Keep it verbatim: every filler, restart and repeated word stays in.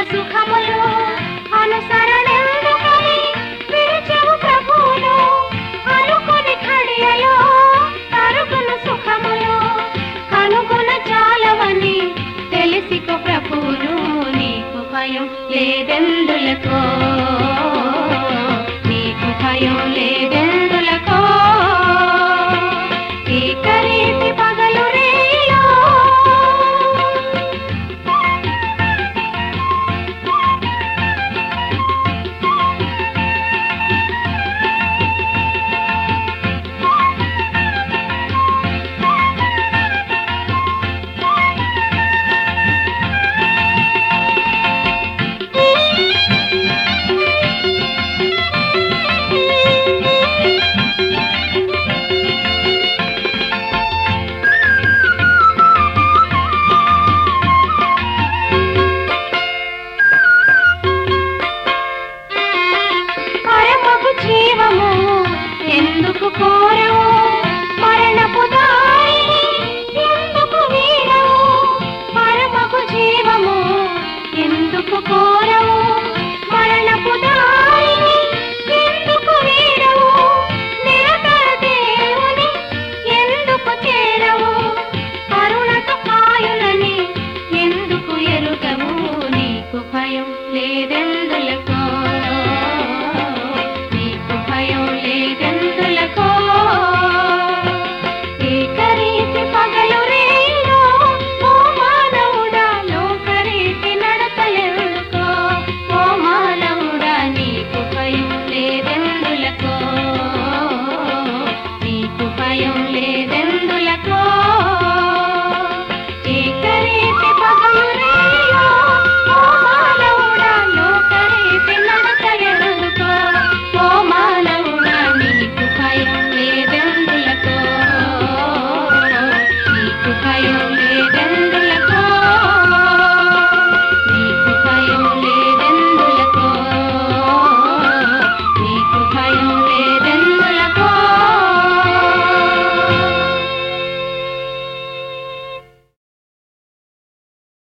సుఖములు అనుసరణెందుకని విడిచెవు ప్రభువును అనుకుని ఘడియలో తరుగును సుఖములు కనుగొన చాలవని తెలిసికో ప్రభువును నీకు భయం లేదెందులకో నీకు భయం లేదెందులకో ఏకరీతి పగలు రేలో జీవము ఎందుకు కోరవు మరణపు దారిని ఎందుకు వీడవు పరమకు జీవము ఎందుకు కోరవు మరణపు దారిని ఎందుకు వీడవు నిరతర దేవుని ఎందుకు చేరవు కరుణతో కాయులని ఎందుకు ఎరుగవు నీకు భయం లేదెందులకో భయం లేదెందులకో ఏకరీతి పగలు రేలో ఓ మానవుడా లోకరీతి నడతలెందుకో ఓ మానవుడా నీకు భయం లేదెందులకో నీకు భయం లేదెందులకో ఏకరీతి పగలు